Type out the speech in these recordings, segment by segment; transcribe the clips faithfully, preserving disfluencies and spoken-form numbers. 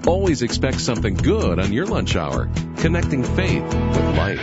Always expect something good on your lunch hour. Connecting faith with life.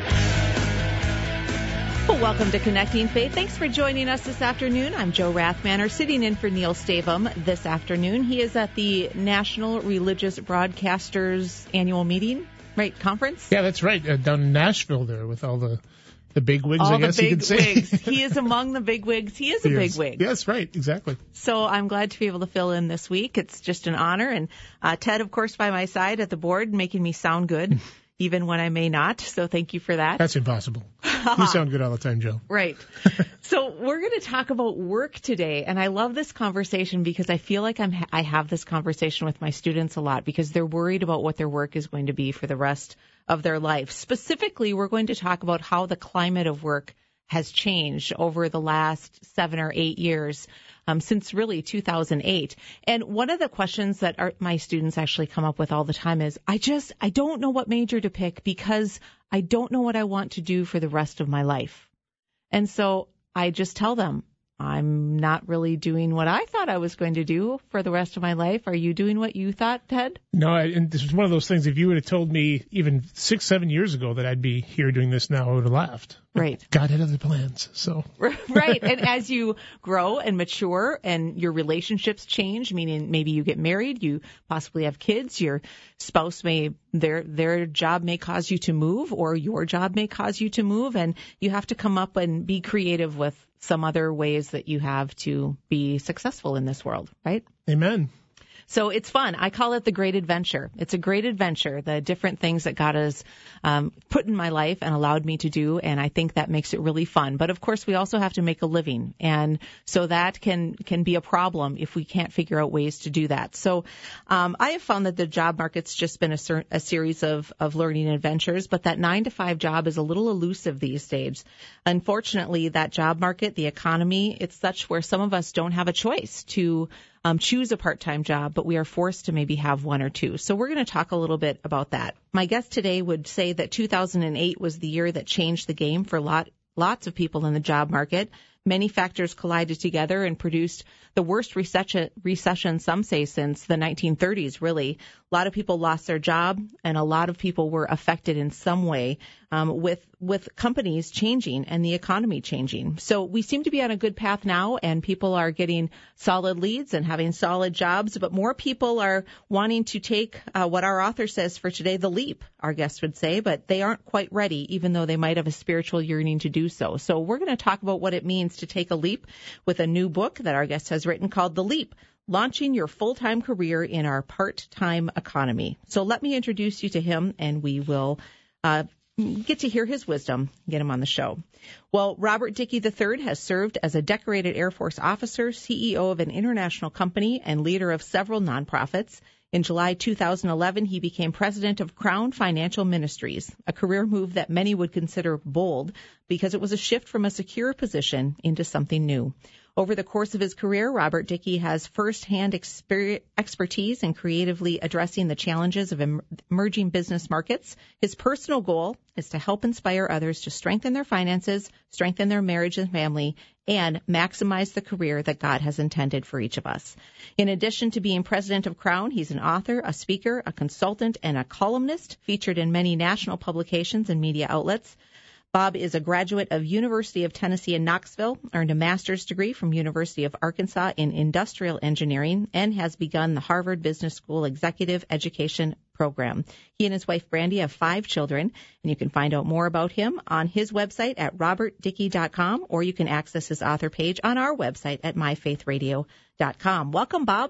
Well, welcome to Connecting Faith. Thanks for joining us this afternoon. I'm Joe Rathmanner, sitting in for Neil Stavum this afternoon. He is at the National Religious Broadcasters Annual Meeting, right, conference? Yeah, that's right, uh, down in Nashville there with all the, the big wigs, all I guess the big you could say. wigs. He is among the big wigs. He is a He big is. wig. Yes, right, exactly. So I'm glad to be able to fill in this week. It's just an honor. And uh, Ted, of course, by my side at the board, making me sound good, even when I may not. So thank you for that. That's impossible. You sound good all the time, Joe. Right. So we're going to talk about work today, and I love this conversation because I feel like I'm I have this conversation with my students a lot because they're worried about what their work is going to be for the rest of their life. Specifically, we're going to talk about how the climate of work has changed over the last seven or eight years. Um, since really two thousand eight. And one of the questions that our, my students actually come up with all the time is, I just, I don't know what major to pick because I don't know what I want to do for the rest of my life. And so I just tell them, I'm not really doing what I thought I was going to do for the rest of my life. Are you doing what you thought, Ted? No, I, and this was one of those things, if you would have told me even six, seven years ago that I'd be here doing this now, I would have laughed. Right. God had other plans, so. Right. And as you grow and mature and your relationships change, meaning maybe you get married, you possibly have kids, your spouse may, their, their job may cause you to move, or your job may cause you to move, and you have to come up and be creative with some other ways that you have to be successful in this world, right? Amen. So it's fun. I call it the great adventure. It's a great adventure, the different things that God has um, put in my life and allowed me to do, and I think that makes it really fun. But, of course, we also have to make a living, and so that can, can be a problem if we can't figure out ways to do that. So um, I have found that the job market's just been a, ser- a series of, of learning adventures, but that nine to five job is a little elusive these days. Unfortunately, that job market, the economy, it's such where some of us don't have a choice to Um, choose a part-time job, but we are forced to maybe have one or two. So we're going to talk a little bit about that. My guest today would say that two thousand eight was the year that changed the game for lot, lots of people in the job market. Many factors collided together and produced the worst recession, recession, some say, since the nineteen thirties, really. A lot of people lost their job, and a lot of people were affected in some way um, with with companies changing and the economy changing. So we seem to be on a good path now, and people are getting solid leads and having solid jobs, but more people are wanting to take uh, what our author says for today, the leap, our guest would say, but they aren't quite ready, even though they might have a spiritual yearning to do so. So we're going to talk about what it means to take a leap with a new book that our guest has written called The Leap, Launching Your Full-Time Career in Our Part-Time Economy. So let me introduce you to him, and we will uh, get to hear his wisdom, get him on the show. Well, Robert Dickey the third has served as a decorated Air Force officer, C E O of an international company, and leader of several nonprofits. In July two thousand eleven, he became president of Crown Financial Ministries, a career move that many would consider bold because it was a shift from a secure position into something new. Over the course of his career, Robert Dickey has firsthand exper- expertise in creatively addressing the challenges of em- emerging business markets. His personal goal is to help inspire others to strengthen their finances, strengthen their marriage and family, and maximize the career that God has intended for each of us. In addition to being president of Crown, he's an author, a speaker, a consultant, and a columnist featured in many national publications and media outlets. Bob is a graduate of University of Tennessee in Knoxville, earned a master's degree from University of Arkansas in industrial engineering, and has begun the Harvard Business School Executive Education Program. He and his wife Brandy have five children, and you can find out more about him on his website at robert dickey dot com, or you can access his author page on our website at my faith radio dot com. Welcome, Bob.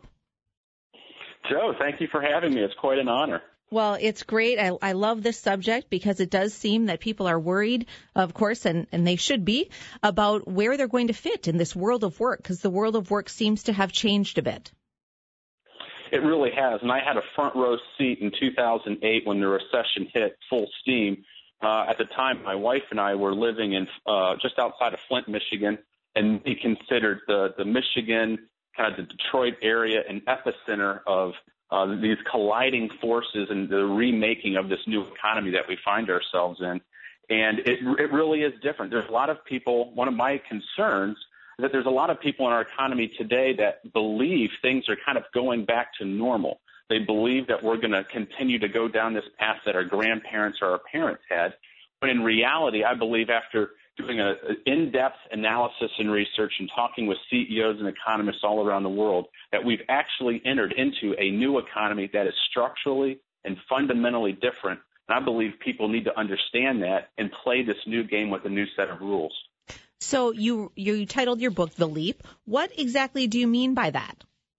Joe, thank you for having me. It's quite an honor. Well, it's great. I, I love this subject because it does seem that people are worried, of course, and, and they should be, about where they're going to fit in this world of work, because the world of work seems to have changed a bit. It really has, and I had a front row seat in two thousand eight when the recession hit full steam. Uh, at the time, my wife and I were living in uh, just outside of Flint, Michigan, and we considered the, the Michigan, kind of the Detroit area, an epicenter of Uh, these colliding forces and the remaking of this new economy that we find ourselves in. And it, it really is different. There's a lot of people, one of my concerns is that there's a lot of people in our economy today that believe things are kind of going back to normal. They believe that we're going to continue to go down this path that our grandparents or our parents had. But in reality, I believe after doing an in-depth analysis and research and talking with C E Os and economists all around the world, that we've actually entered into a new economy that is structurally and fundamentally different. And I believe people need to understand that and play this new game with a new set of rules. So you you titled your book The Leap. What exactly do you mean by that?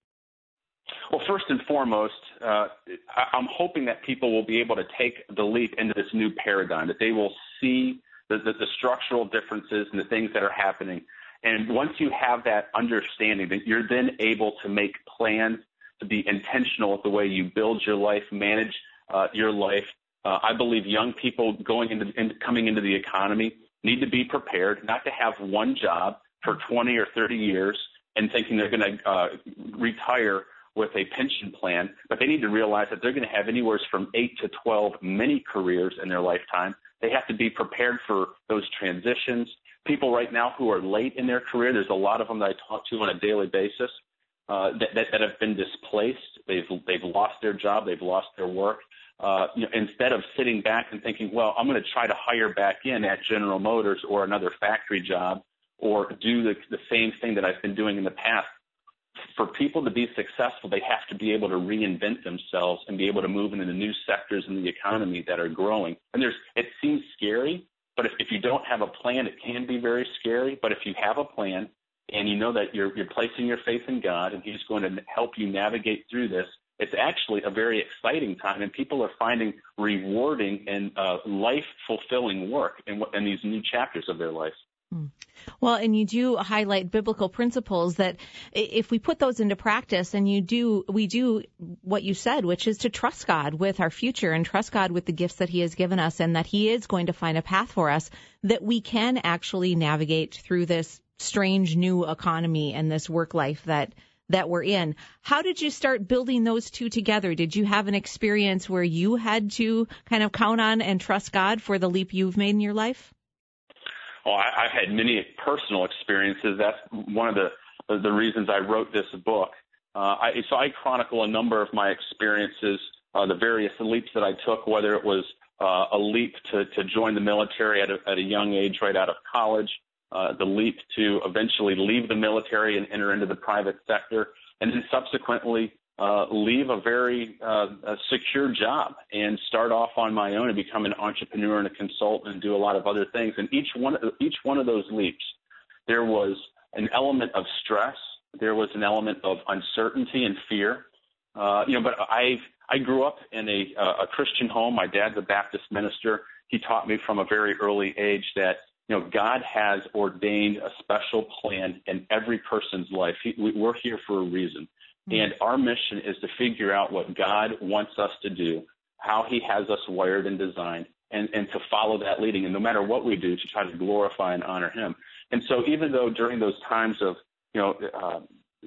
Well, first and foremost, uh, I'm hoping that people will be able to take the leap into this new paradigm, that they will see the, the, the structural differences and the things that are happening. And once you have that understanding, that you're then able to make plans, to be intentional with the way you build your life, manage uh, your life. Uh, I believe young people going into, in, coming into the economy need to be prepared not to have one job for twenty or thirty years and thinking they're going to uh, retire with a pension plan, but they need to realize that they're going to have anywhere from eight to twelve many careers in their lifetime. They have to be prepared for those transitions. People right now who are late in their career, there's a lot of them that I talk to on a daily basis uh, that, that, that have been displaced. They've they've lost their job. They've lost their work. Uh, you know, instead of sitting back and thinking, well, I'm going to try to hire back in at General Motors or another factory job or do the, the same thing that I've been doing in the past. For people to be successful, they have to be able to reinvent themselves and be able to move into the new sectors in the economy that are growing. And there's, it seems scary, but if, if you don't have a plan, it can be very scary. But if you have a plan and you know that you're, you're placing your faith in God and He's going to help you navigate through this, it's actually a very exciting time, and people are finding rewarding and uh, life-fulfilling work in, in these new chapters of their life. Well, and you do highlight biblical principles that if we put those into practice and you do, we do what you said, which is to trust God with our future and trust God with the gifts that He has given us and that He is going to find a path for us, that we can actually navigate through this strange new economy and this work life that that we're in. How did you start building those two together? Did you have an experience where you had to kind of count on and trust God for the leap you've made in your life? Well, I, I've had many personal experiences. That's one of the the reasons I wrote this book. Uh, I, so I chronicle a number of my experiences, uh, the various leaps that I took, whether it was uh, a leap to, to join the military at a, at a young age right out of college, uh, the leap to eventually leave the military and enter into the private sector, and then subsequently uh, leave a very uh, a secure job and start off on my own and become an entrepreneur and a consultant and do a lot of other things. And each one, each one of those leaps, there was an element of stress. There was an element of uncertainty and fear. Uh, you know, but I I grew up in a, a Christian home. My dad's a Baptist minister. He taught me from a very early age that, you know, God has ordained a special plan in every person's life. He, we're here for a reason. And our mission is to figure out what God wants us to do, how He has us wired and designed, and, and to follow that leading. And no matter what we do, to try to glorify and honor Him. And so even though during those times of, you know, uh,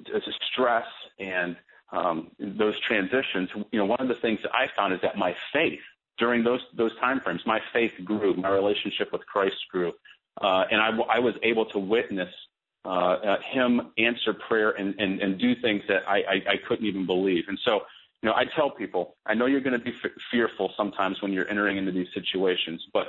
stress and um, those transitions, you know, one of the things that I found is that my faith during those those time frames, my faith grew, my relationship with Christ grew, uh, and I, I was able to witness Uh, uh, Him answer prayer and, and, and do things that I, I, I couldn't even believe. And so, you know, I tell people, I know you're going to be f- fearful sometimes when you're entering into these situations, but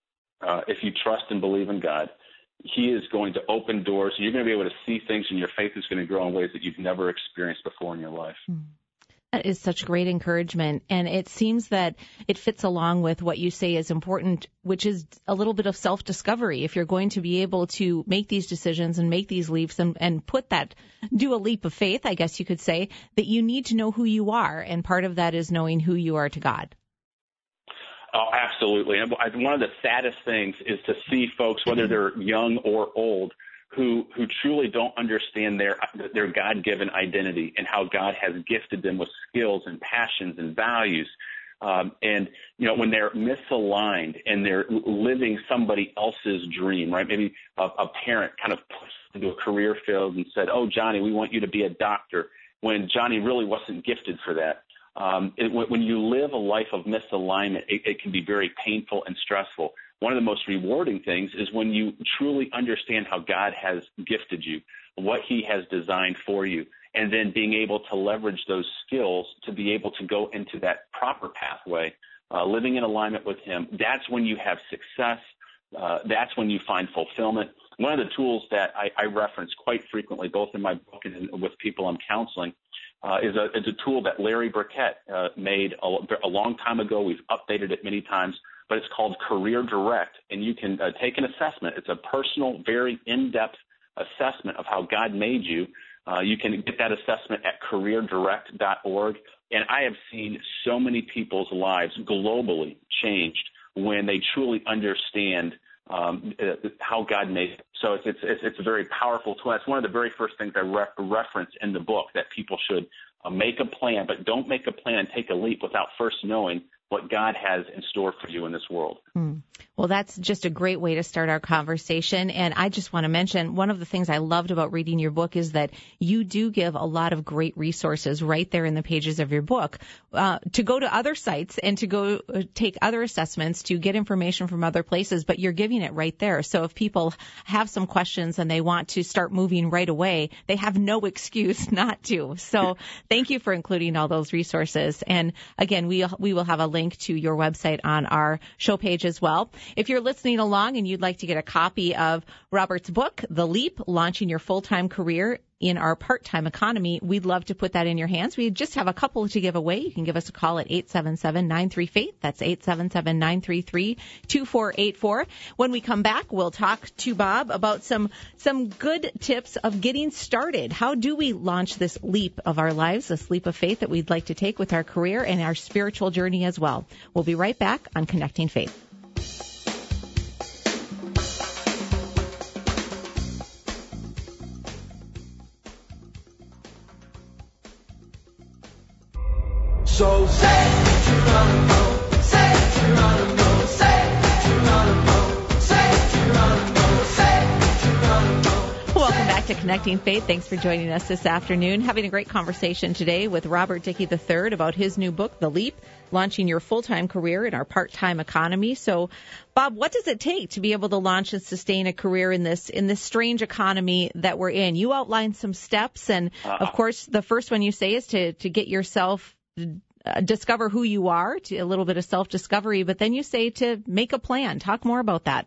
uh, if you trust and believe in God, He is going to open doors. You're going to be able to see things, and your faith is going to grow in ways that you've never experienced before in your life. Mm. That is such great encouragement, and it seems that it fits along with what you say is important, which is a little bit of self-discovery. If you're going to be able to make these decisions and make these leaps and, and put that, do a leap of faith, I guess you could say, that you need to know who you are, and part of that is knowing who you are to God. Oh, absolutely. And one of the saddest things is to see folks, whether they're young or old, who who truly don't understand their their God-given identity and how God has gifted them with skills and passions and values. Um, and, you know, when they're misaligned and they're living somebody else's dream, right? Maybe a, a parent kind of pushed into a career field and said, oh, Johnny, we want you to be a doctor, when Johnny really wasn't gifted for that. Um, it, when you live a life of misalignment, it, it can be very painful and stressful. One of the most rewarding things is when you truly understand how God has gifted you, what He has designed for you, and then being able to leverage those skills to be able to go into that proper pathway, uh, living in alignment with Him. That's when you have success. Uh, that's when you find fulfillment. One of the tools that I, I reference quite frequently, both in my book and in, with people I'm counseling, uh, is, a, is a tool that Larry Burkett uh, made a, a long time ago. We've updated it many times, but it's called Career Direct, and you can uh, take an assessment. It's a personal, very in-depth assessment of how God made you. Uh, you can get that assessment at career direct dot org, and I have seen so many people's lives globally changed when they truly understand um, uh, how God made it. So it's, it's it's a very powerful tool. That's one of the very first things I re- reference in the book, that people should uh, make a plan, but don't make a plan and take a leap without first knowing what God has in store for you in this world. Mm. Well, that's just a great way to start our conversation. And I just want to mention, one of the things I loved about reading your book is that you do give a lot of great resources right there in the pages of your book uh, to go to other sites and to go uh, take other assessments, to get information from other places, but you're giving it right there. So if people have some questions and they want to start moving right away, they have no excuse not to. So thank you for including all those resources. And again, we we will have a link to your website on our show page as well. If you're listening along and you'd like to get a copy of Robert's book, The Leap, Launching Your Full-Time Career in Our Part-Time Economy, we'd love to put that in your hands. We just have a couple to give away. You can give us a call at eight seven seven, nine three, FAITH. That's eight seven seven, nine three three, two four eight four. When we come back, we'll talk to Bob about some some good tips of getting started. How do we launch this leap of our lives, this leap of faith that we'd like to take with our career and our spiritual journey as well? We'll be right back on Connecting Faith. So say Geronimo, say Geronimo, say Geronimo, say Geronimo, say Geronimo. Welcome back to Connecting Faith. Thanks for joining us this afternoon. Having a great conversation today with Robert Dickey the third about his new book, The Leap, Launching Your Full-Time Career in Our Part-Time Economy. So, Bob, what does it take to be able to launch and sustain a career in this in this strange economy that we're in? You outlined some steps, and Uh-huh. of course, the first one you say is to to get yourself Uh, discover who you are, to a little bit of self-discovery, but then you say to make a plan. Talk more about that.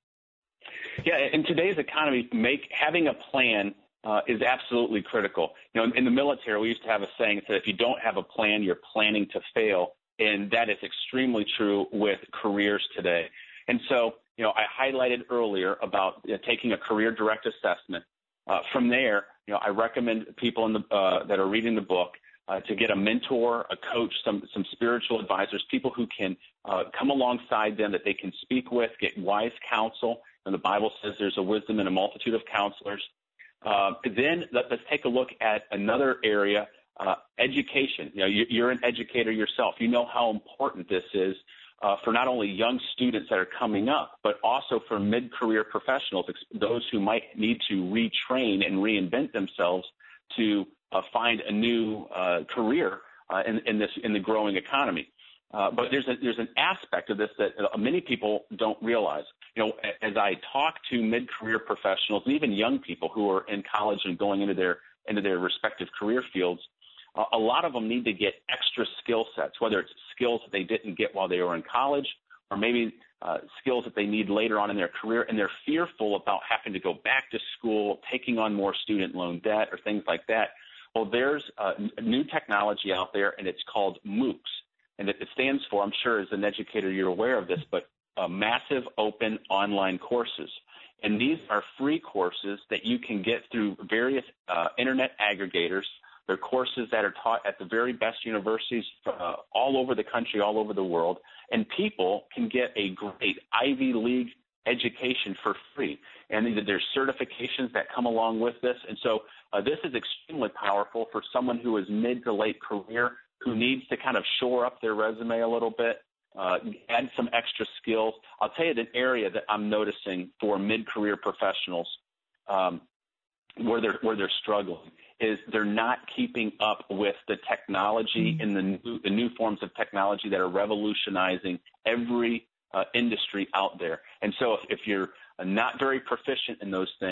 Yeah, in today's economy, make having a plan uh, is absolutely critical. You know, in, in the military, we used to have a saying that if you don't have a plan, you're planning to fail, and that is extremely true with careers today. And so, you know, I highlighted earlier about you know, taking a career direct assessment. Uh, from there, you know, I recommend people in the uh, that are reading the book Uh, to get a mentor, a coach, some some spiritual advisors, people who can uh, come alongside them that they can speak with, get wise counsel. And the Bible says there's a wisdom in a multitude of counselors. Uh, then let, let's take a look at another area, uh, education. You know, you, you're an educator yourself. You know how important this is uh, for not only young students that are coming up, but also for mid-career professionals, those who might need to retrain and reinvent themselves to Uh, find a new uh, career uh, in, in this in the growing economy. Uh, but there's a, there's an aspect of this that uh, many people don't realize. You know, as I talk to mid-career professionals, and even young people who are in college and going into their into their respective career fields, uh, a lot of them need to get extra skill sets, whether it's skills that they didn't get while they were in college, or maybe uh, skills that they need later on in their career, and they're fearful about having to go back to school, taking on more student loan debt, or things like that. Well, there's uh, new technology out there, and it's called MOOCs. And it stands for, I'm sure as an educator you're aware of this, but uh, Massive Open Online Courses. And these are free courses that you can get through various uh, internet aggregators. They're courses that are taught at the very best universities uh, all over the country, all over the world. And people can get a great Ivy League education for free. And there's certifications that come along with this. And so uh, this is extremely powerful for someone who is mid to late career, who needs to kind of shore up their resume a little bit, uh, add some extra skills. I'll tell you the area that I'm noticing for mid-career professionals um, where they're where they're struggling is they're not keeping up with the technology and the new, the new forms of technology that are revolutionizing every uh, industry out there. And so if, if you're not very proficient in those things,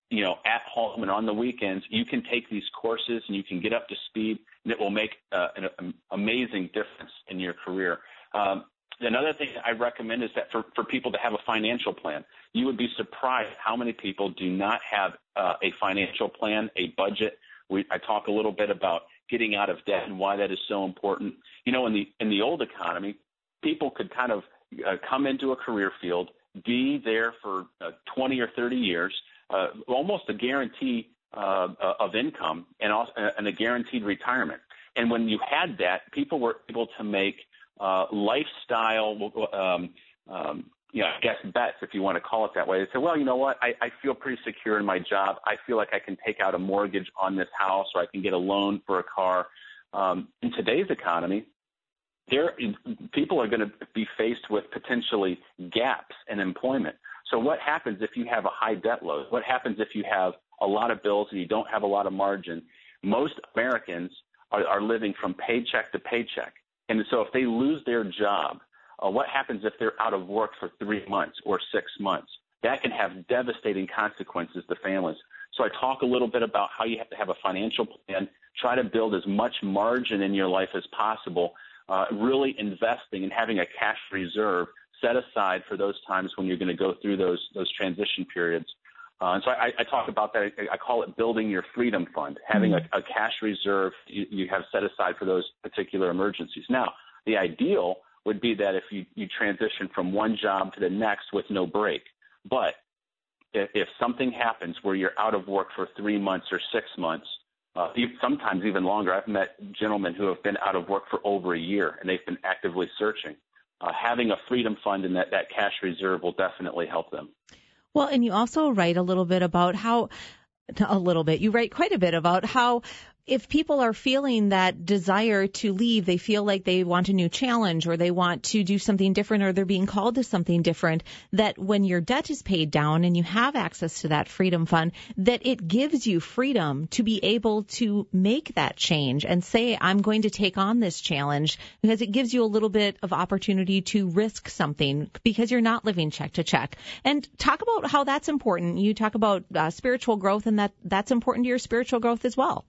you know, at home and on the weekends, you can take these courses and you can get up to speed, and it will make uh, an, an amazing difference in your career. Um, another thing I recommend is that for, for people to have a financial plan. You would be surprised how many people do not have uh, a financial plan, a budget. We, I talk a little bit about getting out of debt and why that is so important. You know, in the in the old economy, people could kind of uh, come into a career field, be there for uh, twenty or thirty years, uh, almost a guarantee uh, of income and, also, and a guaranteed retirement. And when you had that, people were able to make uh, lifestyle, um, um, you know, I guess bets, if you want to call it that way. They say, well, you know what, I, I feel pretty secure in my job. I feel like I can take out a mortgage on this house, or I can get a loan for a car. Um, in today's economy, there people are going to be faced with potentially gaps in employment. So what happens if you have a high debt load? What happens if you have a lot of bills and you don't have a lot of margin? Most Americans are, are living from paycheck to paycheck. And so if they lose their job, uh, what happens if they're out of work for three months or six months? That can have devastating consequences to families. So I talk a little bit about how you have to have a financial plan, try to build as much margin in your life as possible, uh, really investing and having a cash reserve set aside for those times when you're going to go through those those transition periods. Uh, and so I, I talk about that. I, I call it building your freedom fund, having a, a cash reserve you, you have set aside for those particular emergencies. Now, the ideal would be that if you, you transition from one job to the next with no break. But if, if something happens where you're out of work for three months or six months, uh, sometimes even longer, I've met gentlemen who have been out of work for over a year, and they've been actively searching. Uh, having a freedom fund and that, that cash reserve will definitely help them. Well, and you also write a little bit about how, a little bit, you write quite a bit about how if people are feeling that desire to leave, they feel like they want a new challenge or they want to do something different or they're being called to something different, that when your debt is paid down and you have access to that freedom fund, that it gives you freedom to be able to make that change and say, I'm going to take on this challenge, because it gives you a little bit of opportunity to risk something because you're not living check to check. And talk about how that's important. You talk about uh, spiritual growth, and that that's important to your spiritual growth as well.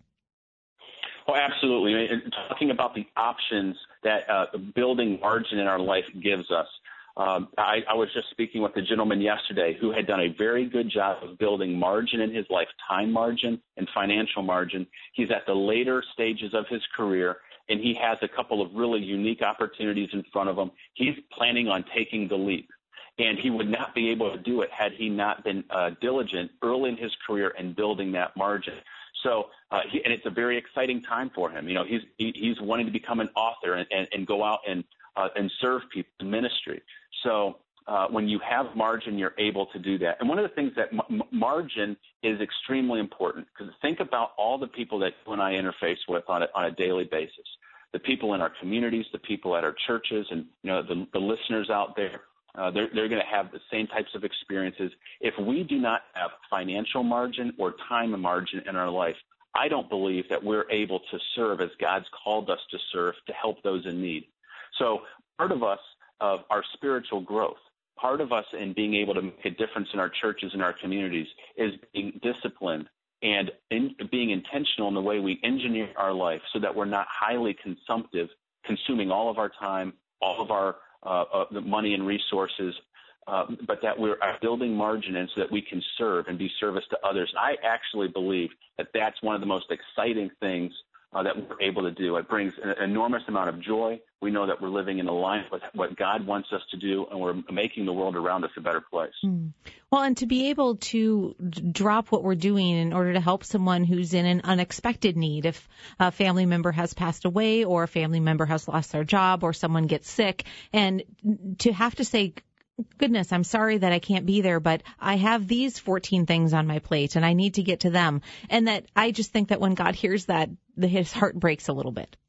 Oh, absolutely. And talking about the options that uh, building margin in our life gives us. Um, I, I was just speaking with a gentleman yesterday who had done a very good job of building margin in his life, time margin and financial margin. He's at the later stages of his career, and he has a couple of really unique opportunities in front of him. He's planning on taking the leap, and he would not be able to do it had he not been uh, diligent early in his career in building that margin. So, uh, he, and it's a very exciting time for him. You know, he's he, he's wanting to become an author and, and, and go out and uh, and serve people in ministry. So, uh, when you have margin, you're able to do that. And one of the things that m- margin is extremely important, because think about all the people that you and I interface with on a, on a daily basis. The people in our communities, the people at our churches, and you know the, the listeners out there. Uh, they're they're going to have the same types of experiences. If we do not have financial margin or time margin in our life, I don't believe that we're able to serve as God's called us to serve, to help those in need. So part of us, of our spiritual growth, part of us in being able to make a difference in our churches and our communities is being disciplined and in, being intentional in the way we engineer our life so that we're not highly consumptive, consuming all of our time, all of our Uh, uh, the money and resources, uh, but that we're building margin in so that we can serve and be service to others. I actually believe that that's one of the most exciting things uh, that we're able to do. It brings an enormous amount of joy. We know that we're living in alignment with what God wants us to do, and we're making the world around us a better place. Mm. Well, and to be able to drop what we're doing in order to help someone who's in an unexpected need, if a family member has passed away or a family member has lost their job or someone gets sick, and to have to say, goodness, I'm sorry that I can't be there, but I have these fourteen things on my plate and I need to get to them. And that I just think that when God hears that, the, his heart breaks a little bit.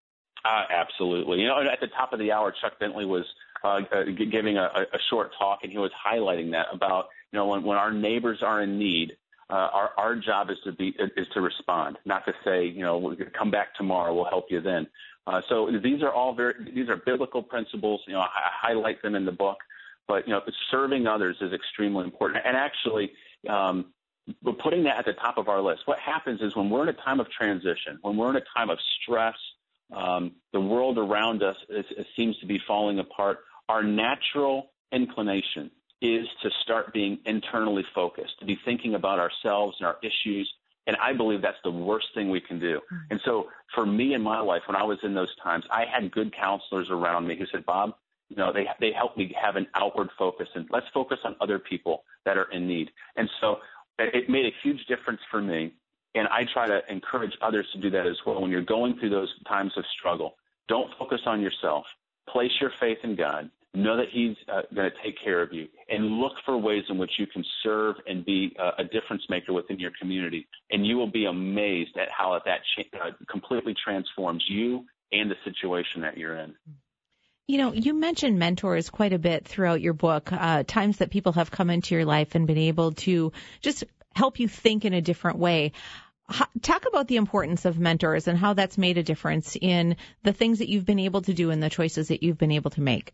Uh, absolutely. You know, at the top of the hour, Chuck Bentley was uh, uh, giving a, a short talk, and he was highlighting that about, you know, when, when our neighbors are in need, uh, our, our job is to be is to respond, not to say, you know, we'll come back tomorrow, we'll help you then. Uh, so these are all very these are biblical principles. You know, I, I highlight them in the book. But, you know, serving others is extremely important. And actually, um, but putting that at the top of our list. What happens is when we're in a time of transition, when we're in a time of stress, um, the world around us is, is, seems to be falling apart. Our natural inclination is to start being internally focused, to be thinking about ourselves and our issues. And I believe that's the worst thing we can do. And so for me in my life, when I was in those times, I had good counselors around me who said, Bob, you know, they they helped me have an outward focus, and let's focus on other people that are in need. And so it made a huge difference for me, and I try to encourage others to do that as well. When you're going through those times of struggle, don't focus on yourself. Place your faith in God. Know that He's uh, going to take care of you, and look for ways in which you can serve and be uh, a difference maker within your community. And you will be amazed at how that cha- uh, completely transforms you and the situation that you're in. You know, you mentioned mentors quite a bit throughout your book, uh, times that people have come into your life and been able to just help you think in a different way. How, talk about the importance of mentors and how that's made a difference in the things that you've been able to do and the choices that you've been able to make.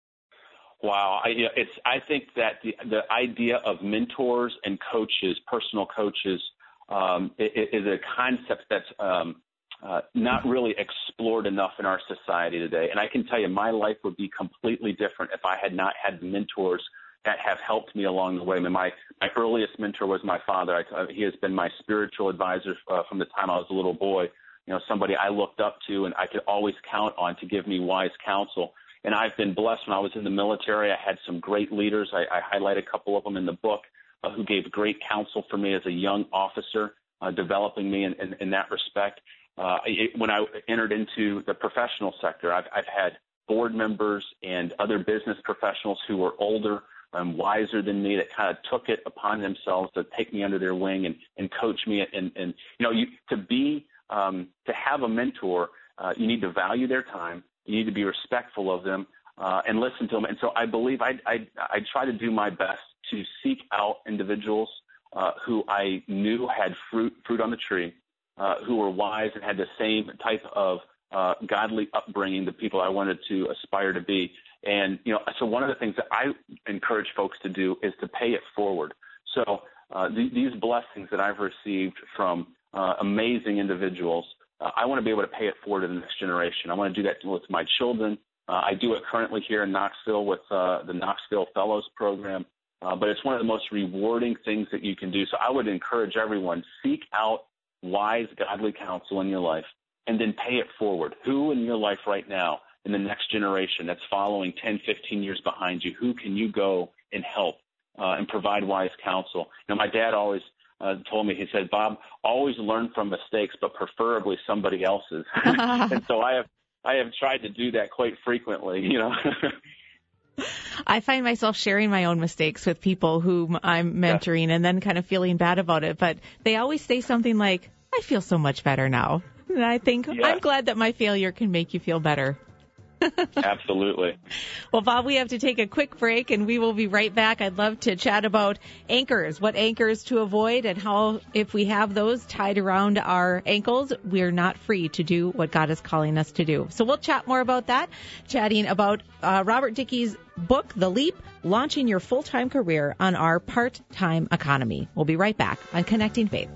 Wow. I, it's, I think that the, the idea of mentors and coaches, personal coaches, um, is, is a concept that's um, Uh, not really explored enough in our society today. And I can tell you my life would be completely different if I had not had mentors that have helped me along the way. I mean, my, my earliest mentor was my father. I, uh, he has been my spiritual advisor uh, from the time I was a little boy, you know, somebody I looked up to and I could always count on to give me wise counsel. And I've been blessed. When I was in the military, I had some great leaders. I, I highlight a couple of them in the book uh, who gave great counsel for me as a young officer, uh, developing me in, in, in that respect. Uh, it, when I entered into the professional sector, I've, I've had board members and other business professionals who were older and wiser than me that kind of took it upon themselves to take me under their wing and, and coach me. And, and you know, you, to be um, to have a mentor, uh, you need to value their time. You need to be respectful of them uh, and listen to them. And so I believe I, I, I try to do my best to seek out individuals uh, who I knew had fruit fruit on the tree. Uh, who were wise and had the same type of uh, godly upbringing, the people I wanted to aspire to be. And, you know, so one of the things that I encourage folks to do is to pay it forward. So uh, th- these blessings that I've received from uh, amazing individuals, uh, I want to be able to pay it forward to the next generation. I want to do that with my children. Uh, I do it currently here in Knoxville with uh, the Knoxville Fellows Program. Uh, but it's one of the most rewarding things that you can do. So I would encourage everyone, seek out wise, godly counsel in your life, and then pay it forward. Who in your life right now, in the next generation that's following ten, fifteen years behind you, who can you go and help uh, and provide wise counsel? You know, my dad always uh, told me, he said, Bob, always learn from mistakes, but preferably somebody else's. And so I have, I have tried to do that quite frequently, you know. I find myself sharing my own mistakes with people whom I'm mentoring, yeah, and then kind of feeling bad about it. But they always say something like, I feel so much better now. And I think, yeah, I'm glad that my failure can make you feel better. Absolutely. Well, Bob, we have to take a quick break, and we will be right back. I'd love to chat about anchors, what anchors to avoid, and how, if we have those tied around our ankles, we're not free to do what God is calling us to do. So we'll chat more about that, chatting about uh, Robert Dickey's book, The Leap, Launching Your Full-Time Career on Our Part-Time Economy. We'll be right back on Connecting Faith.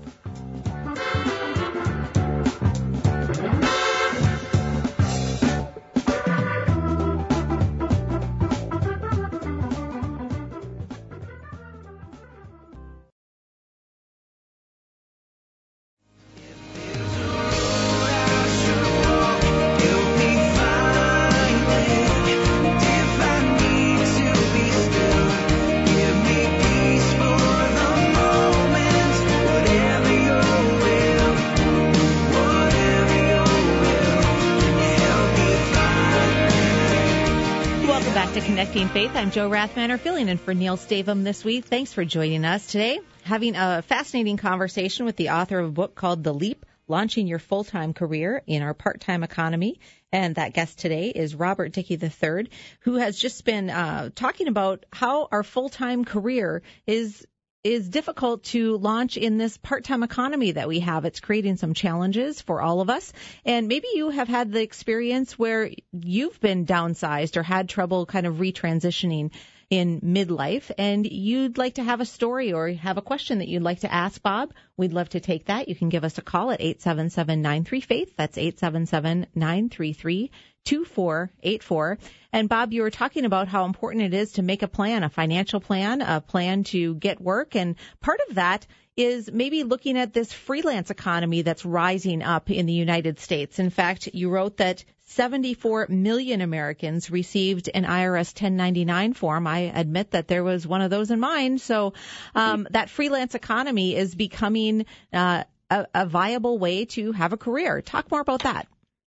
Connecting Faith. I'm Joe Rathmanner, filling in for Neil Stavum this week. Thanks for joining us today. Having a fascinating conversation with the author of a book called The Leap, Launching Your Full-Time Career in Our Part-Time Economy. And that guest today is Robert Dickey the third, who has just been uh, talking about how our full-time career is is difficult to launch in this part-time economy that we have. It's creating some challenges for all of us. And maybe you have had the experience where you've been downsized or had trouble kind of retransitioning in midlife and you'd like to have a story or have a question that you'd like to ask Bob, we'd love to take that. You can give us a call at eight seven seven, nine three, faith. That's eight seven seven, nine three three, two four eight four. And Bob, you were talking about how important it is to make a plan, a financial plan, a plan to get work. And part of that is maybe looking at this freelance economy that's rising up in the United States. In fact, you wrote that seventy-four million Americans received an I R S ten ninety-nine form. I admit that there was one of those in mine. So um, that freelance economy is becoming uh, a, a viable way to have a career. Talk more about that.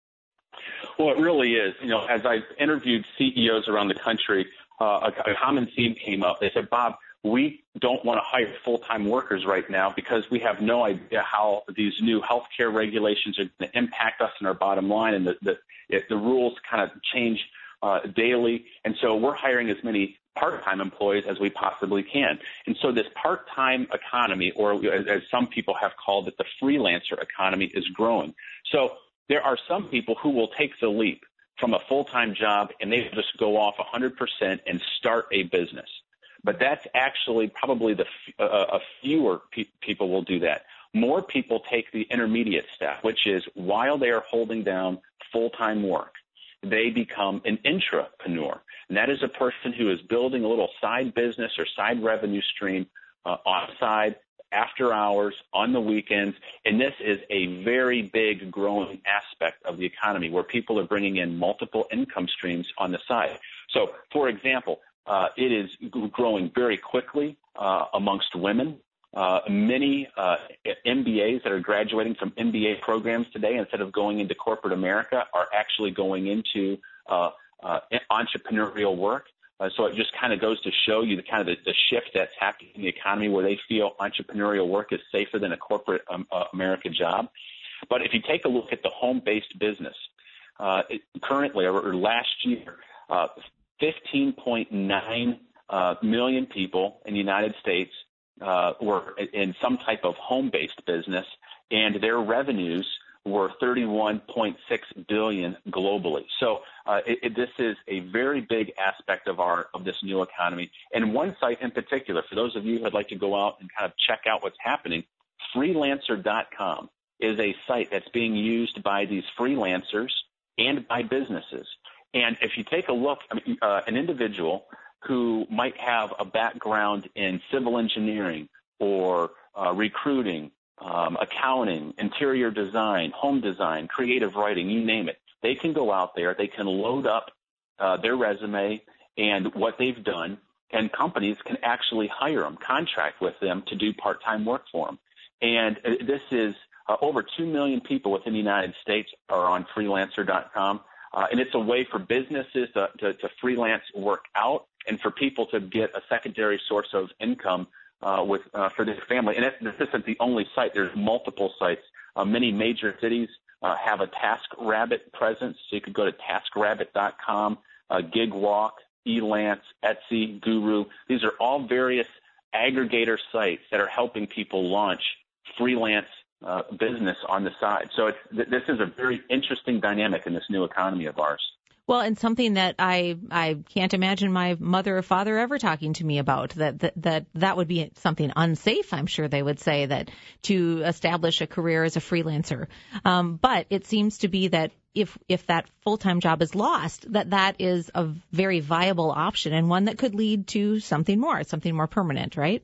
Well, it really is. You know, as I interviewed C E Os around the country, uh, a, a common theme came up. They said, Bob, we don't want to hire full-time workers right now because we have no idea how these new healthcare regulations are going to impact us and our bottom line, and the, the, if the rules kind of change uh, daily. And so we're hiring as many part-time employees as we possibly can. And so this part-time economy, or as, as some people have called it, the freelancer economy, is growing. So there are some people who will take the leap from a full-time job and they just go off one hundred percent and start a business. But that's actually probably the uh, a fewer pe- people will do that. More people take the intermediate step, which is while they are holding down full-time work, they become an intrapreneur. And that is a person who is building a little side business or side revenue stream uh, on the side, after hours, on the weekends. And this is a very big growing aspect of the economy where people are bringing in multiple income streams on the side. So, for example, uh, it is growing very quickly uh, amongst women. Uh, many uh, M B As that are graduating from M B A programs today, instead of going into corporate America, are actually going into uh, uh, entrepreneurial work. Uh, so it just kind of goes to show you the kind of the, the shift that's happening in the economy where they feel entrepreneurial work is safer than a corporate um, uh, America job. But if you take a look at the home-based business, uh, it, currently or, or last year, uh, fifteen point nine uh, million people in the United States uh, were in some type of home-based business, and their revenues were thirty-one point six billion dollars globally. So uh, it, it, this is a very big aspect of our of this new economy. And one site in particular, for those of you who would like to go out and kind of check out what's happening, freelancer dot com is a site that's being used by these freelancers and by businesses. And if you take a look, I mean, uh, an individual who might have a background in civil engineering or uh, recruiting, Um, accounting, interior design, home design, creative writing, you name it. They can go out there, they can load up uh, their resume and what they've done, and companies can actually hire them, contract with them to do part-time work for them. And uh, this is uh, over two million people within the United States are on freelancer dot com. Uh, and it's a way for businesses to, to, to freelance work out and for people to get a secondary source of income Uh, with uh, for their family. And it, this isn't the only site. There's multiple sites. Uh, many major cities uh, have a TaskRabbit presence, so you could go to task rabbit dot com, uh, GigWalk, Elance, Etsy, Guru. These are all various aggregator sites that are helping people launch freelance uh, business on the side. So it's, th- this is a very interesting dynamic in this new economy of ours. Well, and something that I I can't imagine my mother or father ever talking to me about, that that that, that would be something unsafe, I'm sure they would say, that to establish a career as a freelancer. Um, but it seems to be that if if that full-time job is lost, that that is a very viable option and one that could lead to something more, something more permanent, right?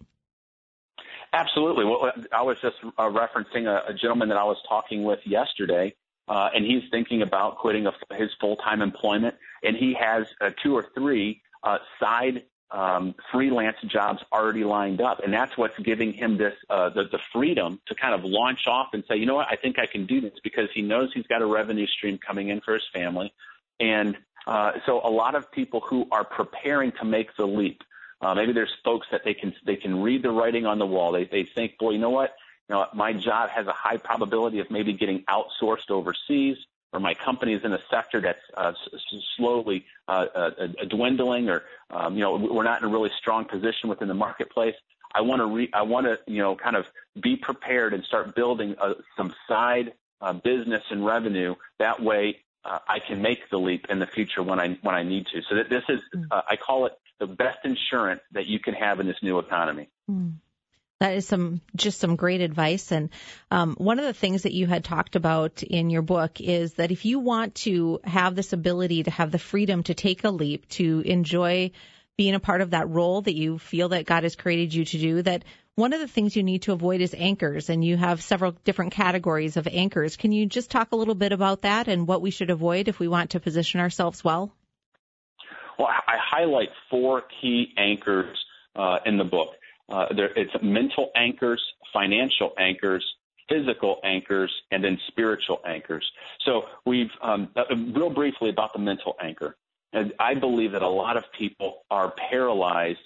Absolutely. Well, I was just uh, referencing a, a gentleman that I was talking with yesterday. Uh, and he's thinking about quitting a, his full-time employment, and he has uh, two or three uh, side um, freelance jobs already lined up, and that's what's giving him this uh, the, the freedom to kind of launch off and say, you know what, I think I can do this, because he knows he's got a revenue stream coming in for his family. And uh, so a lot of people who are preparing to make the leap, uh, maybe there's folks that they can they can read the writing on the wall. They they think, boy, you know what? You know, my job has a high probability of maybe getting outsourced overseas, or my company is in a sector that's uh, s- slowly uh, uh, dwindling, or um, you know, we're not in a really strong position within the marketplace. I want to, re- I want to, you know, kind of be prepared and start building uh, some side uh, business and revenue. That way, uh, I can make the leap in the future when I when I need to. So that this is, uh, I call it the best insurance that you can have in this new economy. Mm. That is some just some great advice. And um, one of the things that you had talked about in your book is that if you want to have this ability to have the freedom to take a leap, to enjoy being a part of that role that you feel that God has created you to do, that one of the things you need to avoid is anchors. And you have several different categories of anchors. Can you just talk a little bit about that and what we should avoid if we want to position ourselves well? Well, I highlight four key anchors uh, in the book. Uh, there, it's mental anchors, financial anchors, physical anchors, and then spiritual anchors. So we've, um, uh, real briefly about the mental anchor. And I believe that a lot of people are paralyzed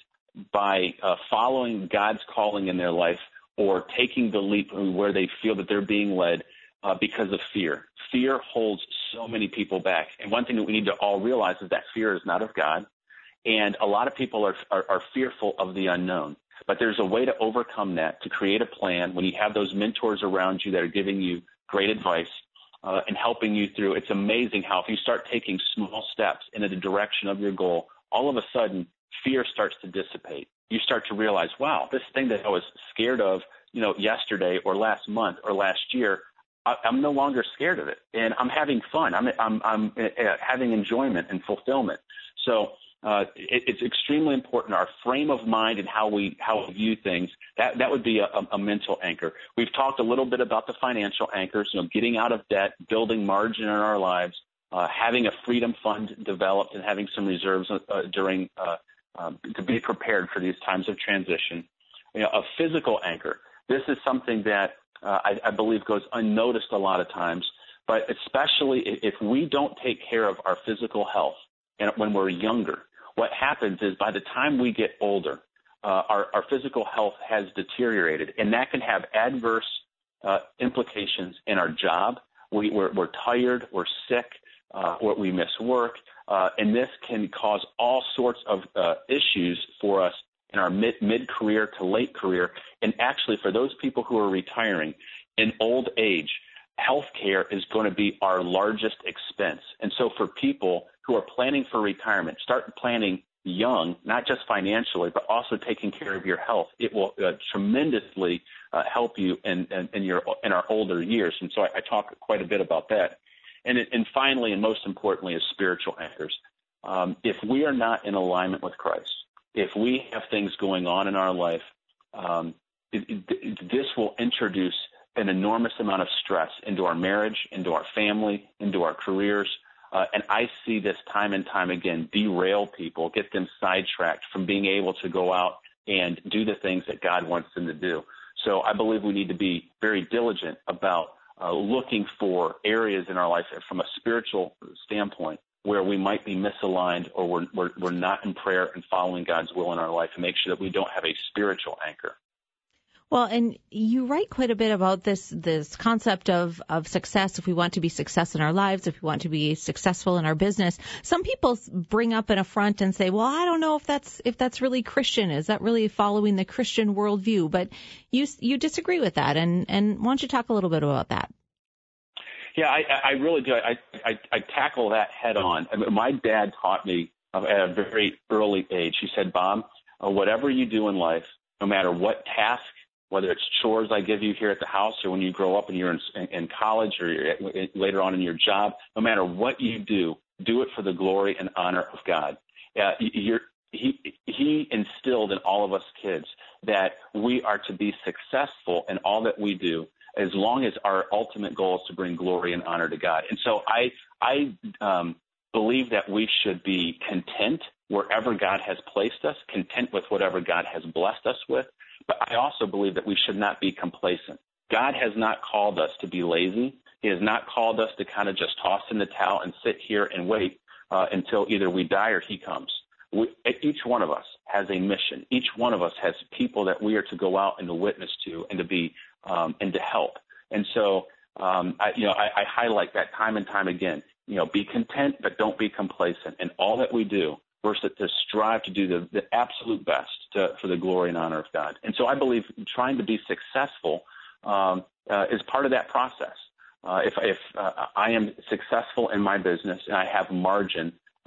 by uh, following God's calling in their life or taking the leap where they feel that they're being led uh, because of fear. Fear holds so many people back. And one thing that we need to all realize is that fear is not of God. And a lot of people are, are, are fearful of the unknown. But there's a way to overcome that, to create a plan when you have those mentors around you that are giving you great advice uh, and helping you through. It's amazing how if you start taking small steps in the direction of your goal, all of a sudden fear starts to dissipate. You start to realize, wow, this thing that I was scared of, you know, yesterday or last month or last year, I, I'm no longer scared of it, and I'm having fun. I'm I'm, I'm uh, having enjoyment and fulfillment. So. Uh, it, it's extremely important, our frame of mind and how we how we view things. That that would be a, a mental anchor. We've talked a little bit about the financial anchors, you know, getting out of debt, building margin in our lives, uh, having a freedom fund developed, and having some reserves uh, during uh, um, to be prepared for these times of transition. You know, a physical anchor. This is something that uh, I, I believe goes unnoticed a lot of times, but especially if we don't take care of our physical health and when we're younger. What happens is by the time we get older, uh, our, our physical health has deteriorated, and that can have adverse uh, implications in our job. We, we're, we're tired, we're sick, uh, or we miss work, uh, and this can cause all sorts of uh, issues for us in our mid, mid-career to late career. And actually, for those people who are retiring in old age, healthcare is going to be our largest expense. And so for people who are planning for retirement, start planning young, not just financially, but also taking care of your health. It will uh, tremendously uh, help you in, in, in your in our older years. And so I, I talk quite a bit about that. And, and finally, and most importantly, is spiritual anchors. Um, if we are not in alignment with Christ, if we have things going on in our life, um, it, it, this will introduce an enormous amount of stress into our marriage, into our family, into our careers. Uh, and I see this time and time again derail people, get them sidetracked from being able to go out and do the things that God wants them to do. So I believe we need to be very diligent about uh, looking for areas in our life from a spiritual standpoint where we might be misaligned or we're, we're, we're not in prayer and following God's will in our life, and make sure that we don't have a spiritual anchor. Well, and you write quite a bit about this this concept of, of success. If we want to be success in our lives, if we want to be successful in our business, some people bring up an affront and say, "Well, I don't know if that's if that's really Christian. Is that really following the Christian worldview?" But you you disagree with that, and and why don't you talk a little bit about that? Yeah, I, I really do. I, I I tackle that head on. I mean, my dad taught me at a very early age. He said, "Bob, uh, whatever you do in life, no matter what task, whether it's chores I give you here at the house or when you grow up and you're in, in college or you're at, later on in your job, no matter what you do, do it for the glory and honor of God." Uh, you're, he, he instilled in all of us kids that we are to be successful in all that we do as long as our ultimate goal is to bring glory and honor to God. And so I, I um, believe that we should be content wherever God has placed us, content with whatever God has blessed us with. But I also believe that we should not be complacent. God has not called us to be lazy. He has not called us to kind of just toss in the towel and sit here and wait uh, until either we die or he comes. We, each one of us has a mission. Each one of us has people that we are to go out and to witness to and to be um, and to help. And so, um, I, you know, I, I highlight that time and time again. You know, be content, but don't be complacent in all that we do. We're to strive to do the, the absolute best to, for the glory and honor of God. And so I believe trying to be successful um, uh, is part of that process. Uh, if if uh, I am successful in my business and I have margin,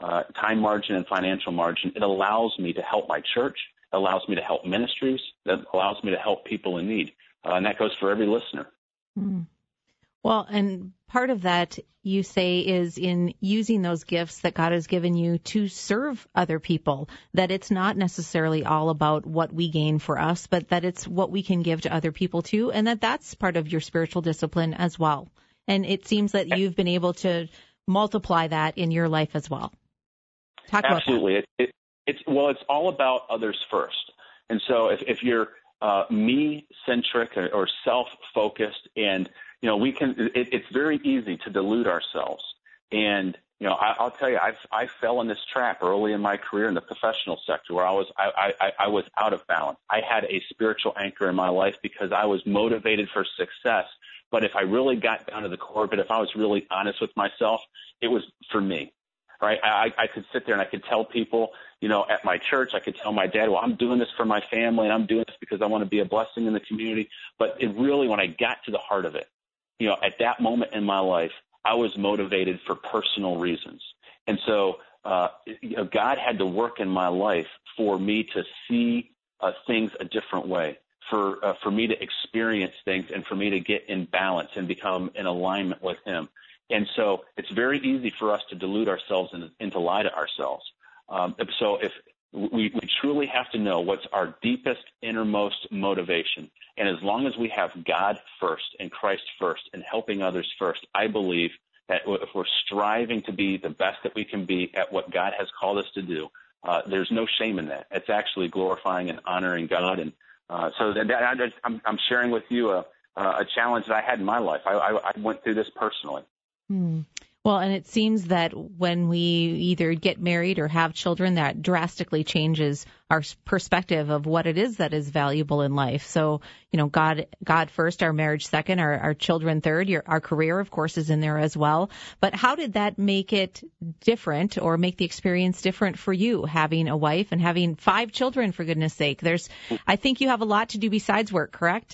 uh, time margin and financial margin, it allows me to help my church. It allows me to help ministries. That allows me to help people in need. Uh, and that goes for every listener. Mm. Well, and part of that, you say, is in using those gifts that God has given you to serve other people, that it's not necessarily all about what we gain for us, but that it's what we can give to other people too, and that that's part of your spiritual discipline as well. And it seems that you've been able to multiply that in your life as well. Talk Absolutely. about that. It, it, it's, well, it's all about others first. And so if, if you're uh, me-centric or, or self-focused, and you know, we can. It, it's very easy to delude ourselves. And you know, I, I'll tell you, I I fell in this trap early in my career in the professional sector, where I was I, I I was out of balance. I had a spiritual anchor in my life because I was motivated for success. But if I really got down to the core of it, if I was really honest with myself, it was for me. Right? I, I could sit there and I could tell people, you know, at my church, I could tell my dad, well, I'm doing this for my family and I'm doing this because I want to be a blessing in the community. But it really, when I got to the heart of it, you know, at that moment in my life, I was motivated for personal reasons. And so, uh, you know, God had to work in my life for me to see uh, things a different way, for, uh, for me to experience things and for me to get in balance and become in alignment with Him. And so it's very easy for us to delude ourselves and, and to lie to ourselves. Um, so if we, we truly have to know what's our deepest, innermost motivation. And as long as we have God first and Christ first and helping others first, I believe that if we're striving to be the best that we can be at what God has called us to do, uh, there's no shame in that. It's actually glorifying and honoring God. And uh, so that, that, I just, I'm, I'm sharing with you a, a challenge that I had in my life. I, I, I went through this personally. Hmm. Well, and it seems that when we either get married or have children, that drastically changes our perspective of what it is that is valuable in life. So, you know, God, God first, our marriage second, our, our children third, your, our career, of course, is in there as well. But how did that make it different, or make the experience different for you, having a wife and having five children, for goodness sake? There's, I think you have a lot to do besides work, correct?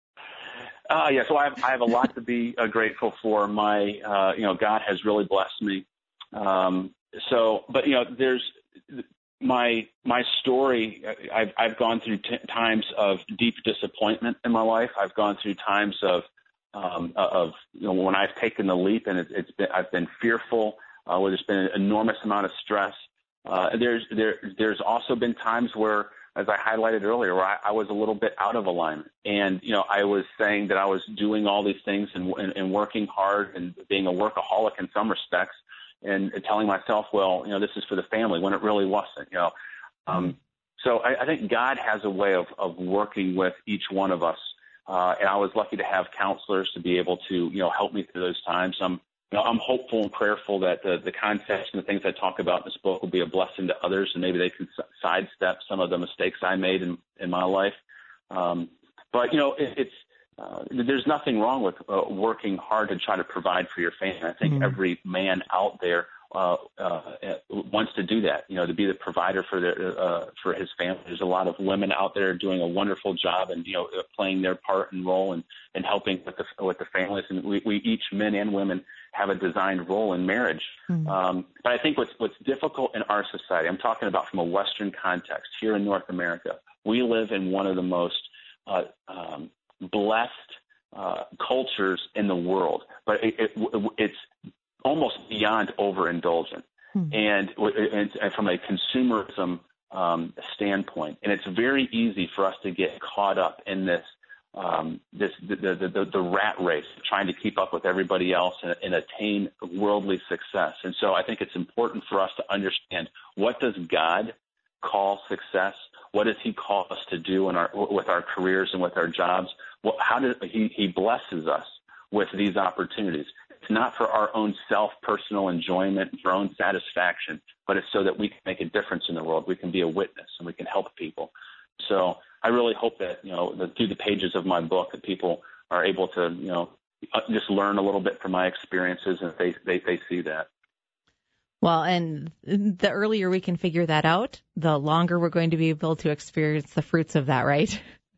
Uh, yeah, so I have, I have a lot to be uh, grateful for. My, uh, you know, God has really blessed me. Um, so, but you know, there's my my story. I've I've gone through t- times of deep disappointment in my life. I've gone through times of um, of you know, when I've taken the leap, and it, it's been I've been fearful. Uh, where there's been an enormous amount of stress. Uh, there's there there's also been times where, as I highlighted earlier, where I, I was a little bit out of alignment. And, you know, I was saying that I was doing all these things and, and, and working hard and being a workaholic in some respects, and, and telling myself, well, you know, this is for the family, when it really wasn't, you know. Um, so I, I think God has a way of, of working with each one of us. Uh, and I was lucky to have counselors to be able to, you know, help me through those times. I'm, you know, I'm hopeful and prayerful that the, the concepts and the things I talk about in this book will be a blessing to others, and maybe they can sidestep some of the mistakes I made in, in my life. Um, but, you know, it, it's uh, there's nothing wrong with uh, working hard to try to provide for your family. I think mm-hmm. every man out there uh, uh, wants to do that, you know, to be the provider for their, uh, for his family. There's a lot of women out there doing a wonderful job and, you know, playing their part and role and, and helping with the, with the families. And we, we each, men and women, have a designed role in marriage. Mm-hmm. Um, but I think what's, what's difficult in our society, I'm talking about from a Western context here in North America, we live in one of the most uh, um, blessed uh, cultures in the world, but it, it, it's almost beyond overindulgent, mm-hmm. and, and, and from a consumerism um, standpoint. And it's very easy for us to get caught up in this Um, this the, the, the, the rat race, trying to keep up with everybody else and, and attain worldly success. And so I think it's important for us to understand, what does God call success? What does He call us to do in our with our careers and with our jobs? Well, how does He He blesses us with these opportunities? It's not for our own self personal enjoyment and for our own satisfaction, but it's so that we can make a difference in the world. We can be a witness and we can help people. So I really hope that, you know, that through the pages of my book, that people are able to, you know, just learn a little bit from my experiences, and they, they, they see that. Well, and the earlier we can figure that out, the longer we're going to be able to experience the fruits of that, right?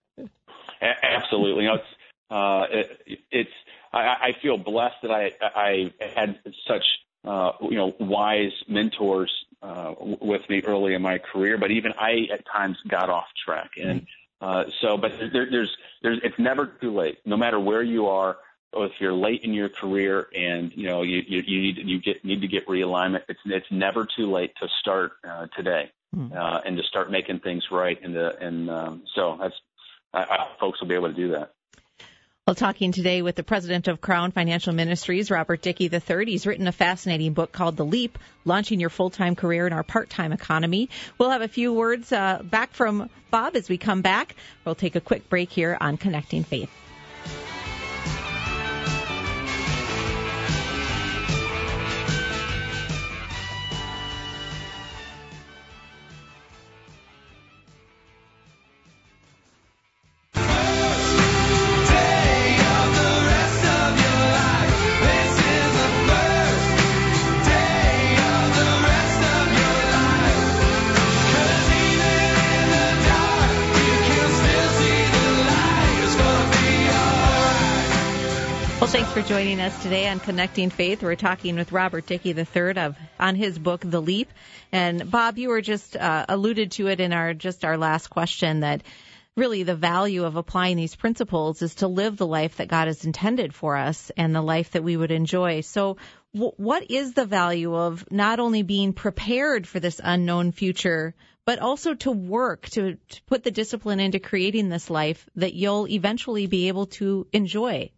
A- absolutely. You know, it's, uh, it, it's, I, I feel blessed that I, I had such uh, you know, wise mentors uh, w- with me early in my career, but even I at times got off track. And uh, so, but there, there's, there's, it's never too late, no matter where you are. If you're late in your career and you know you you, you need you get need to get realignment, it's it's never too late to start uh, today uh, and to start making things right. And the and um, so that's I, I, folks will be able to do that. Well, talking today with the president of Crown Financial Ministries, Robert Dickey the third. He's written a fascinating book called The Leap, Launching Your Full-Time Career in Our Part-Time Economy. We'll have a few words uh, back from Bob as we come back. We'll take a quick break here on Connecting Faith. Thanks for joining us today on Connecting Faith. We're talking with Robert Dickey the third of on his book, The Leap. And Bob, you were just uh, alluded to it in our just our last question that really the value of applying these principles is to live the life that God has intended for us and the life that we would enjoy. So w- what is the value of not only being prepared for this unknown future, but also to work, to, to put the discipline into creating this life that you'll eventually be able to enjoy?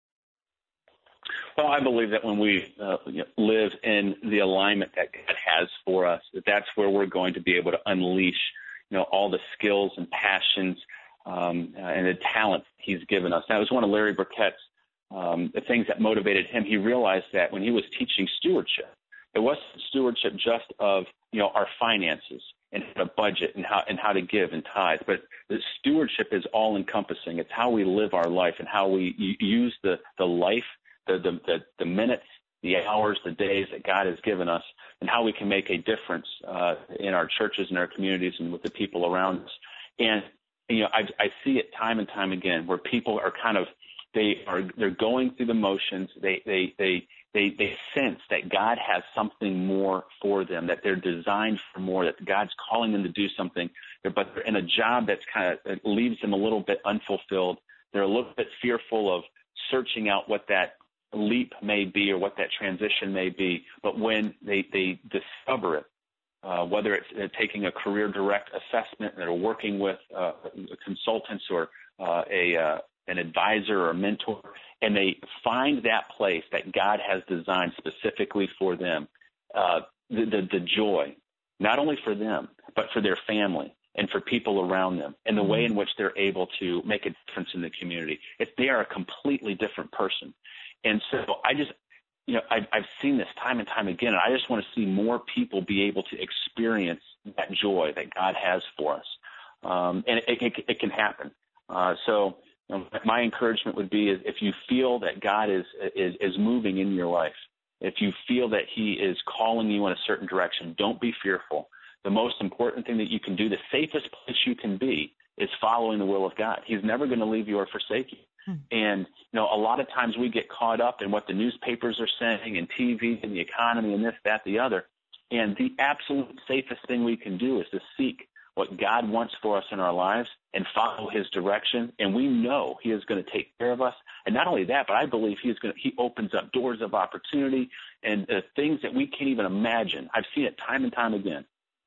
Well, I believe that when we uh, live in the alignment that God has for us, that that's where we're going to be able to unleash, you know, all the skills and passions um, uh, and the talent He's given us. That was one of Larry Burkett's um, the things that motivated him. He realized that when he was teaching stewardship, it wasn't stewardship just of, you know, our finances and how to budget and how and how to give and tithe, but the stewardship is all encompassing. It's how we live our life and how we use the the life. The, the, the, the minutes, the hours, the days that God has given us, and how we can make a difference uh, in our churches and our communities and with the people around us. And, you know, I, I see it time and time again where people are kind of, they are, they're going through the motions. They, they, they, they, they sense that God has something more for them, that they're designed for more, that God's calling them to do something, but they're in a job that's kind of, it leaves them a little bit unfulfilled. They're a little bit fearful of searching out what that leap may be or what that transition may be, but when they, they discover it, uh, whether it's uh, taking a career direct assessment or working with uh, consultants or uh, a uh, an advisor or a mentor, and they find that place that God has designed specifically for them, uh, the, the, the joy, not only for them, but for their family and for people around them, and the way in which they're able to make a difference in the community. If they are a completely different person. And so I just, you know, I've, I've seen this time and time again, and I just want to see more people be able to experience that joy that God has for us. Um, and it, it, it can happen. Uh, so you know, my encouragement would be is if you feel that God is, is, is moving in your life, if you feel that He is calling you in a certain direction, don't be fearful. The most important thing that you can do, the safest place you can be, is following the will of God. He's never going to leave you or forsake you. And, you know, a lot of times we get caught up in what the newspapers are saying and T V and the economy and this, that, the other. And the absolute safest thing we can do is to seek what God wants for us in our lives and follow His direction. And we know He is going to take care of us. And not only that, but I believe He is going to, He opens up doors of opportunity and uh, things that we can't even imagine. I've seen it time and time again.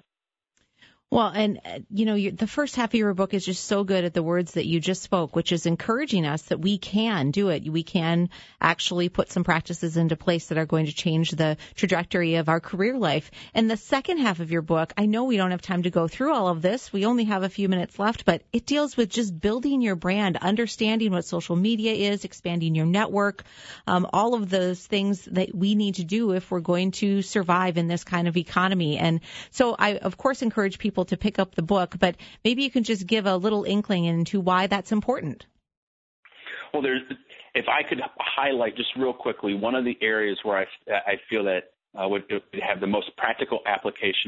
Well, and, uh, you know, you, the first half of your book is just so good at the words that you just spoke, which is encouraging us that we can do it. We can actually put some practices into place that are going to change the trajectory of our career life. And the second half of your book, I know we don't have time to go through all of this. We only have a few minutes left, but it deals with just building your brand, understanding what social media is, expanding your network, um, all of those things that we need to do if we're going to survive in this kind of economy. And so I, of course, encourage people to pick up the book, but maybe you can just give a little inkling into why that's important. Well, there's, if I could highlight just real quickly, one of the areas where I, I feel that uh, would have the most practical application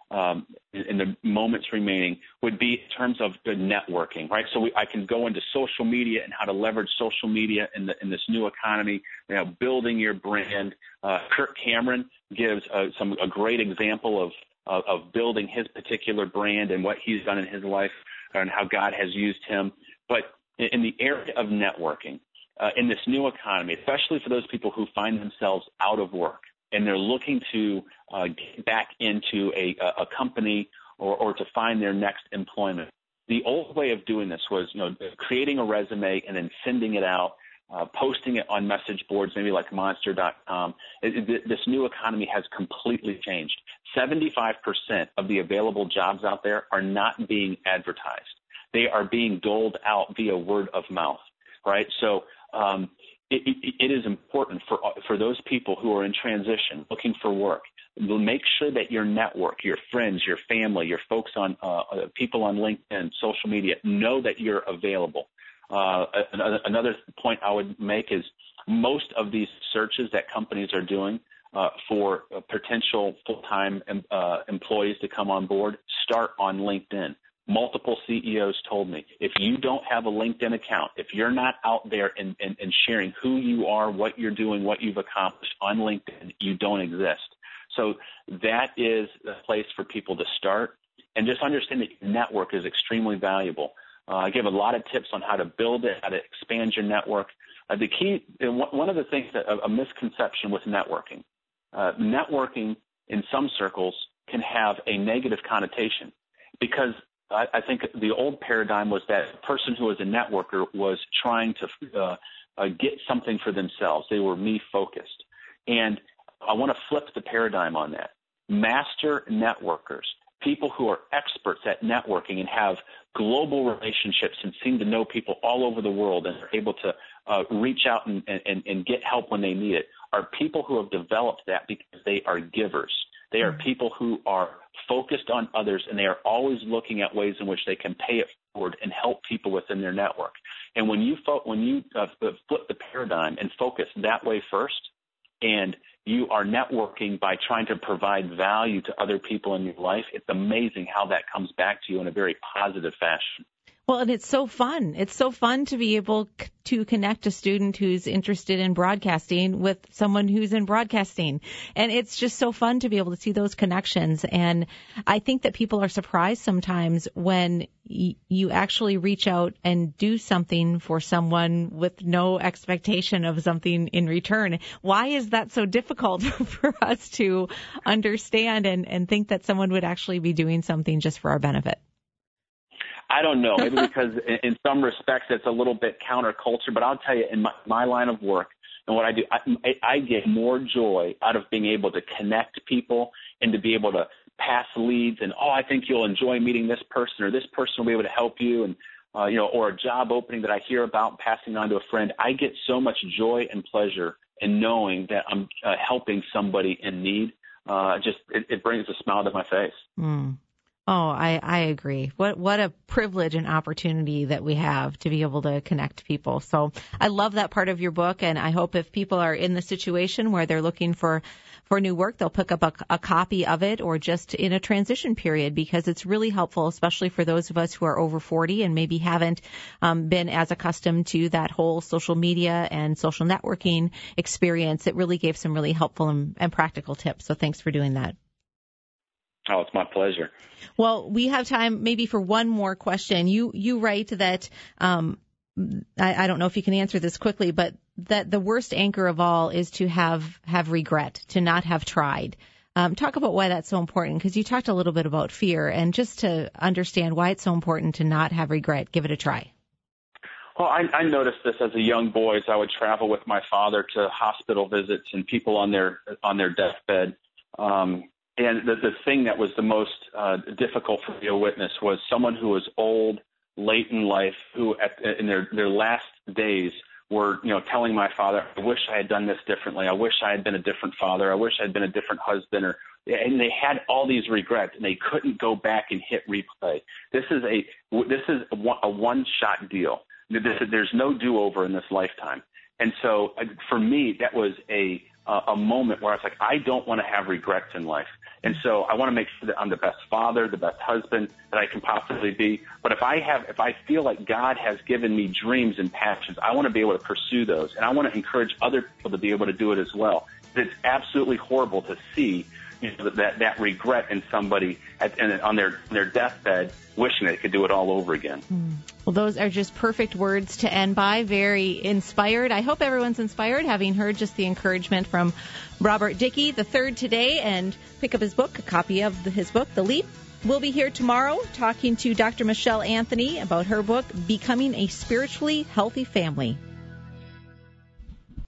um, in, in the moments remaining would be in terms of the networking, right? So we, I can go into social media and how to leverage social media in, the, in this new economy, you know, building your brand. Uh, Kirk Cameron gives uh, some a great example of, of, of building his particular brand and what he's done in his life and how God has used him. But in, in the area of networking, uh, in this new economy, especially for those people who find themselves out of work, and they're looking to uh, get back into a, a company or, or to find their next employment. The old way of doing this was, you know, creating a resume and then sending it out, uh, posting it on message boards, maybe like monster dot com. It, it, this new economy has completely changed. seventy-five percent of the available jobs out there are not being advertised. They are being doled out via word of mouth, right? So, um, It, it, it is important for for those people who are in transition, looking for work. Make sure that your network, your friends, your family, your folks on uh, people on LinkedIn, social media, know that you're available. Uh, another point I would make is most of these searches that companies are doing uh, for potential full-time uh, employees to come on board start on LinkedIn. Multiple C E Os told me, if you don't have a LinkedIn account, if you're not out there and, and, and sharing who you are, what you're doing, what you've accomplished on LinkedIn, you don't exist. So that is a place for people to start. And just understand that your network is extremely valuable. Uh, I give a lot of tips on how to build it, how to expand your network. Uh, the key, one of the things that a, a misconception with networking, uh, networking in some circles can have a negative connotation because I think the old paradigm was that the person who was a networker was trying to uh, uh, get something for themselves. They were me-focused. And I want to flip the paradigm on that. Master networkers, people who are experts at networking and have global relationships and seem to know people all over the world and are able to uh, reach out and, and, and get help when they need it, are people who have developed that because they are givers. They are people who are focused on others, and they are always looking at ways in which they can pay it forward and help people within their network. And when you fo- when you uh, flip the paradigm and focus that way first, and you are networking by trying to provide value to other people in your life, it's amazing how that comes back to you in a very positive fashion. Well, and it's so fun. It's so fun to be able c- to connect a student who's interested in broadcasting with someone who's in broadcasting. And it's just so fun to be able to see those connections. And I think that people are surprised sometimes when y- you actually reach out and do something for someone with no expectation of something in return. Why is that so difficult for us to understand and, and think that someone would actually be doing something just for our benefit? I don't know, maybe because in some respects it's a little bit counterculture, but I'll tell you, in my, my line of work and what I do, I, I get more joy out of being able to connect people and to be able to pass leads and, oh, I think you'll enjoy meeting this person or this person will be able to help you and, uh, you know, or a job opening that I hear about passing on to a friend. I get so much joy and pleasure in knowing that I'm uh, helping somebody in need. Uh, just it, it brings a smile to my face. Mm. Oh, I, I agree. What what a privilege and opportunity that we have to be able to connect people. So I love that part of your book, and I hope if people are in the situation where they're looking for, for new work, they'll pick up a, a copy of it or just in a transition period because it's really helpful, especially for those of us who are over forty and maybe haven't um, been as accustomed to that whole social media and social networking experience. It really gave some really helpful and, and practical tips. So thanks for doing that. Oh, it's my pleasure. Well, we have time maybe for one more question. You you write that, um, I, I don't know if you can answer this quickly, but that the worst anchor of all is to have, have regret, to not have tried. Um, talk about why that's so important, because you talked a little bit about fear, and just to understand why it's so important to not have regret, give it a try. Well, I, I noticed this as a young boy as I would travel with my father to hospital visits and people on their on their deathbed. Um, And the, the thing that was the most uh, difficult for me to witness was someone who was old, late in life, who at, in their, their last days were, you know, telling my father, I wish I had done this differently. I wish I had been a different father. I wish I had been a different husband. Or, and they had all these regrets, and they couldn't go back and hit replay. This is a this is a, a one-shot deal. There's no do-over in this lifetime. And so uh, for me, that was a uh, a moment where I was like, I don't want to have regrets in life. And so I want to make sure that I'm the best father, the best husband that I can possibly be. But if I have, if I feel like God has given me dreams and passions, I want to be able to pursue those. And I want to encourage other people to be able to do it as well. It's absolutely horrible to see, you know, that, that regret in somebody at, in, on their, their deathbed, wishing they could do it all over again. Mm. Well, those are just perfect words to end by. Very inspired. I hope everyone's inspired, having heard just the encouragement from Robert Dickey the third today, and pick up his book, a copy of the, his book, The Leap. We'll be here tomorrow talking to Doctor Michelle Anthony about her book, Becoming a Spiritually Healthy Family.